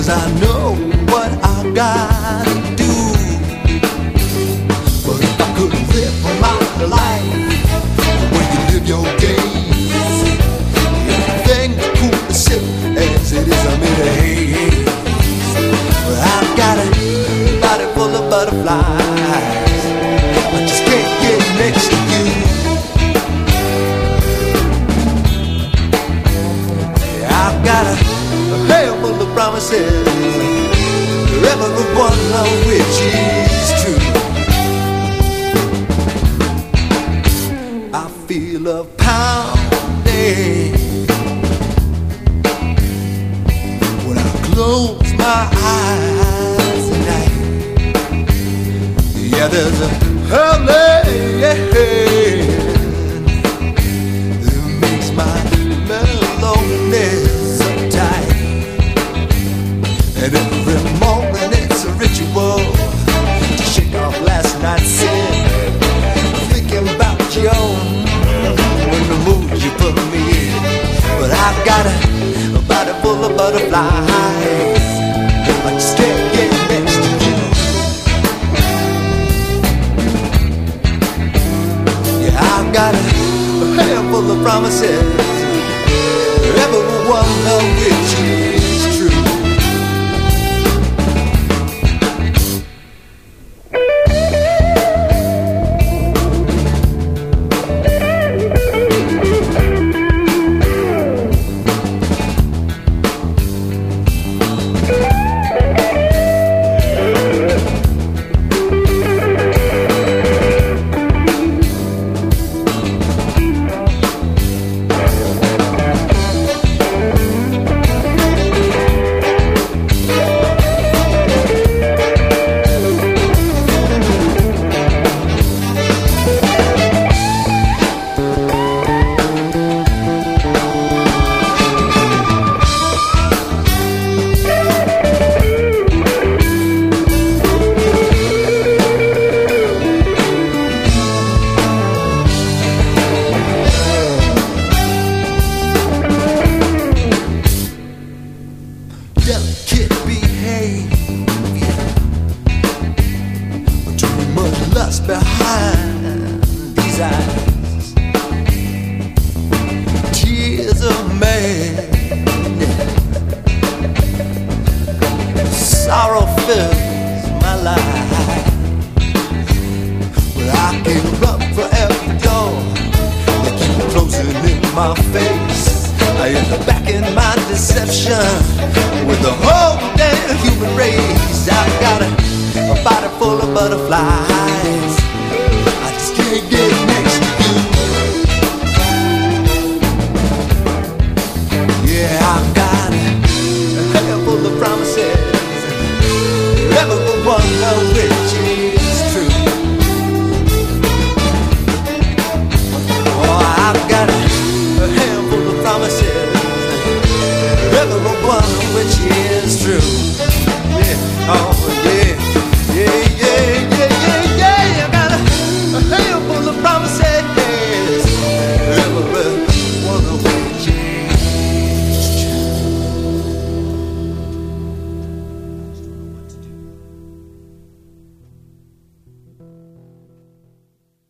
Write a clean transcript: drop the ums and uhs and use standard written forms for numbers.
'cause I know what I gotta do. But if I could live my life when you live your days, everything cool to sip as it is I'm in a haze. But I've got a body full of butterflies, I just can't get next to you. I've got a head full of promises, every one of which is true. I feel a pounding when I close my eyes at night. Yeah, there's a hurling that makes my loneliness uptight. And every morning it's a ritual to shake off last night's sin, thinking about you in the mood you put me in. But I've got a body full of butterflies, I just can't get next to you. Yeah, I've got a handful of promises, every one of which is true. Delicate behavior, too much lust behind these eyes. Tears of madness, sorrow fills my life. But I can run for every door, they keep closing in my face. I end up back in my deception with the whole damn human race. I've got a body full of butterflies, I just can't get next to you. Yeah, I've got a head full of promises, every one of which